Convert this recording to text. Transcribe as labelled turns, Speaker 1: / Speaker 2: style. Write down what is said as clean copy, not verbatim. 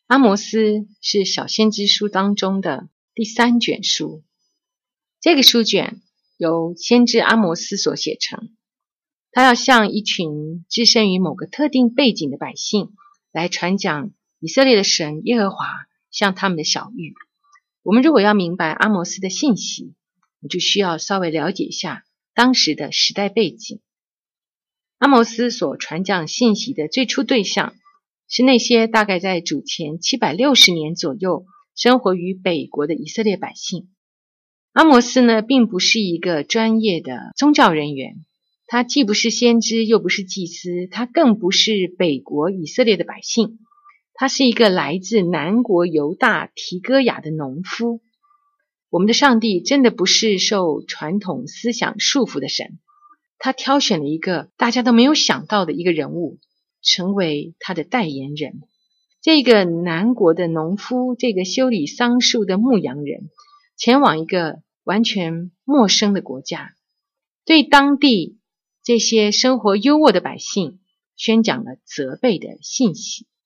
Speaker 1: 阿摩斯是小先知书当中的第3卷书，这个书卷由先知阿摩斯所写成，他要向一群置身于某个特定背景的百姓来传讲以色列的神耶和华向他们的晓谕。我们如果要明白阿摩斯的信息，我就需要稍微了解一下当时的时代背景。阿摩斯所传讲信息的最初对象是那些大概在主前760年左右生活于北国的以色列百姓。阿摩斯呢，并不是一个专业的宗教人员，他既不是先知，又不是祭司，他更不是北国以色列的百姓，他是一个来自南国犹大提哥雅的农夫。我们的上帝真的不是受传统思想束缚的神，他挑选了一个大家都没有想到的一个人物，成为他的代言人。这个南国的农夫，这个修理桑树的牧羊人，前往一个完全陌生的国家，对当地这些生活优渥的百姓宣讲了责备的信息。